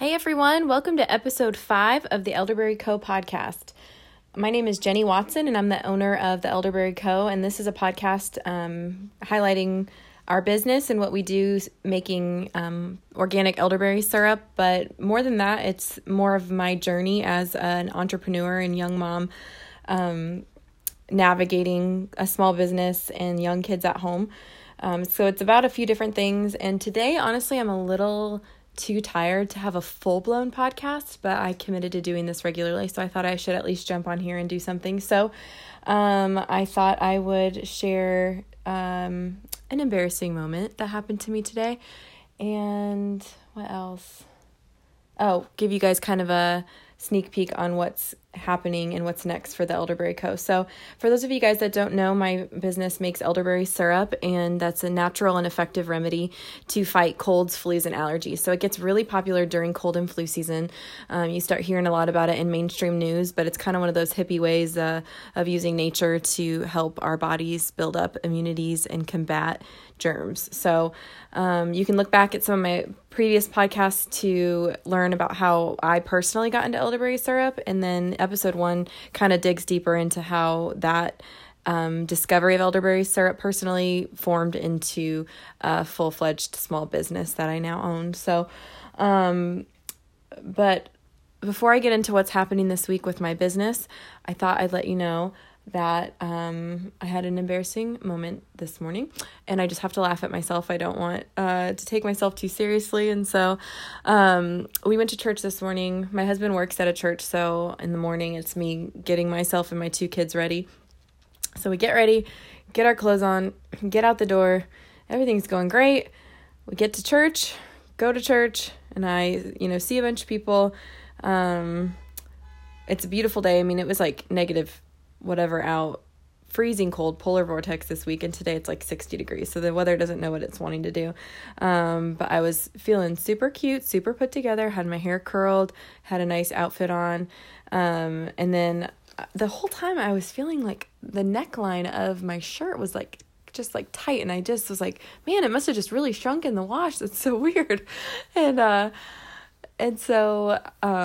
Hey everyone, welcome to episode 5 of the Elderberry Co. podcast. My name is Jenny Watson and I'm the owner of the Elderberry Co. And this is a podcast highlighting our business and what we do making organic elderberry syrup. But more than that, it's more of my journey as an entrepreneur and young mom navigating a small business and young kids at home. So it's about a few different things. And today, honestly, I'm a little too tired to have a full-blown podcast, but I committed to doing this regularly, so I thought I should at least jump on here and do something. So I thought I would share an embarrassing moment that happened to me today. And what else? Oh, give you guys kind of a sneak peek on what's happening and what's next for the Elderberry Co. So for those of you guys that don't know, my business makes elderberry syrup, and that's a natural and effective remedy to fight colds, flus, and allergies. So it gets really popular during cold and flu season. You start hearing a lot about it in mainstream news, but it's kind of one of those hippie ways of using nature to help our bodies build up immunities and combat germs. So you can look back at some of my previous podcasts to learn about how I personally got into elderberry syrup, and then episode 1 kind of digs deeper into how that discovery of elderberry syrup personally formed into a full-fledged small business that I now own. So, but before I get into what's happening this week with my business, I thought I'd let you know that I had an embarrassing moment this morning, and I just have to laugh at myself. I don't want to take myself too seriously. And so we went to church this morning. My husband works at a church, so in the morning it's me getting myself and my 2 kids ready. So we get ready, get our clothes on, get out the door. Everything's going great. We get to church, go to church, and I, see a bunch of people. It's a beautiful day. I mean, it was like negative whatever out, freezing cold, polar vortex this week, and today it's like 60 degrees, so the weather doesn't know what it's wanting to do. But I was feeling super cute, super put together, had my hair curled, had a nice outfit on, and then the whole time I was feeling like the neckline of my shirt was like just like tight, and I just was like, man, it must have just really shrunk in the wash. That's so weird. And so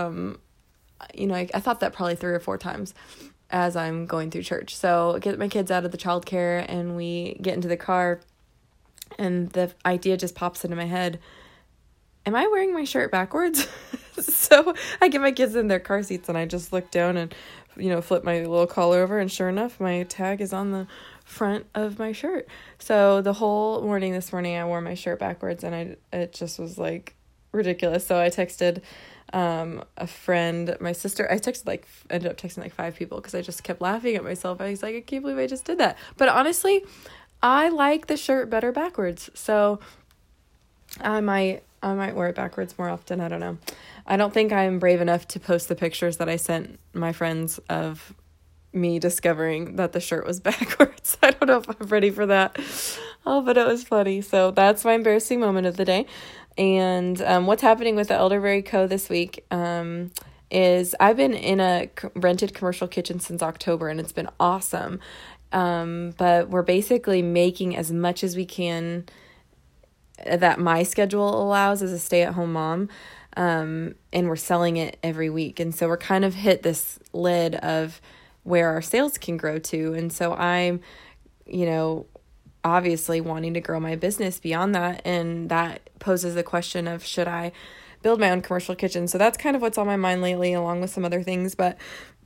I thought that probably 3 or 4 times as I'm going through church. So I get my kids out of the childcare and we get into the car, and the idea just pops into my head. Am I wearing my shirt backwards? So I get my kids in their car seats and I just look down and, flip my little collar over, and sure enough, my tag is on the front of my shirt. So the whole morning this morning I wore my shirt backwards, and it just was like ridiculous. So I texted a friend, my sister. I ended up texting like 5 people because I just kept laughing at myself. I was like, I can't believe I just did that. But honestly, I like the shirt better backwards. So I might wear it backwards more often. I don't know. I don't think I'm brave enough to post the pictures that I sent my friends of me discovering that the shirt was backwards. I don't know if I'm ready for that. Oh, but it was funny. So that's my embarrassing moment of the day. And what's happening with the Elderberry Co. this week is I've been in a rented commercial kitchen since October, and it's been awesome. But we're basically making as much as we can that my schedule allows as a stay-at-home mom, and we're selling it every week. And so we're kind of hit this lid of where our sales can grow to. And so I'm, obviously wanting to grow my business beyond that, and that poses the question of, should I build my own commercial kitchen? So that's kind of what's on my mind lately, along with some other things. But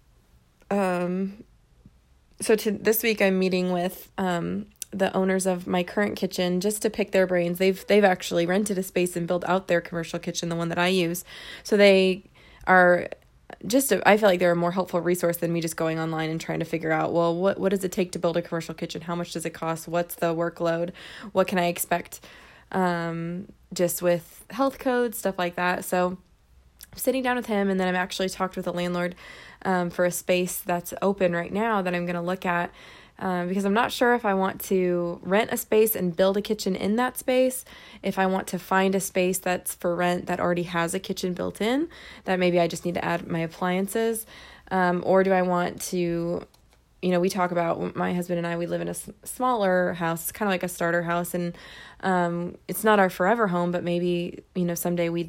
this week I'm meeting with the owners of my current kitchen just to pick their brains. They've actually rented a space and built out their commercial kitchen, the one that I use. So they are I feel like they're a more helpful resource than me just going online and trying to figure out, well, what does it take to build a commercial kitchen? How much does it cost? What's the workload? What can I expect? Just with health codes, stuff like that. So I'm sitting down with him, and then I've actually talked with a landlord for a space that's open right now that I'm going to look at. Because I'm not sure if I want to rent a space and build a kitchen in that space, if I want to find a space that's for rent that already has a kitchen built in, that maybe I just need to add my appliances, or do I want to, we talk about, my husband and I, we live in a smaller house, kind of like a starter house, and it's not our forever home, but maybe, someday we'd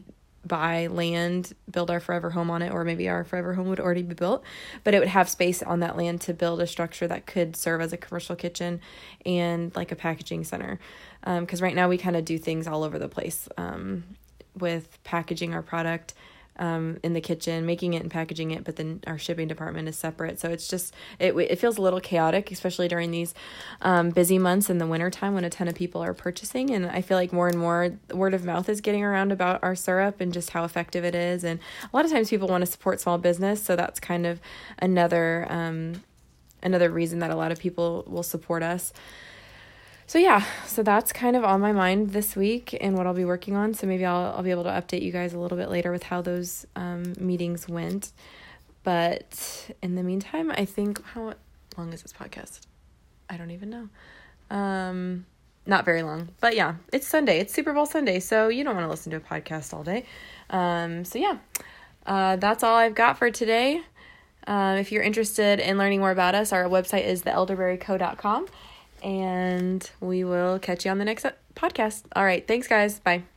buy land, build our forever home on it, or maybe our forever home would already be built, but it would have space on that land to build a structure that could serve as a commercial kitchen and like a packaging center. Because right now we kind of do things all over the place with packaging our product in the kitchen, making it and packaging it, but then our shipping department is separate. So it's just, it feels a little chaotic, especially during these busy months in the wintertime when a ton of people are purchasing. And I feel like more and more word of mouth is getting around about our syrup and just how effective it is. And a lot of times people want to support small business. So that's kind of another reason that a lot of people will support us. So yeah, so that's kind of on my mind this week and what I'll be working on. So maybe I'll be able to update you guys a little bit later with how those meetings went. But in the meantime, I think, how long is this podcast? I don't even know. Not very long. But yeah, it's Sunday. It's Super Bowl Sunday, so you don't want to listen to a podcast all day. So yeah, that's all I've got for today. If you're interested in learning more about us, our website is theelderberryco.com. And we will catch you on the next podcast. All right. Thanks, guys. Bye.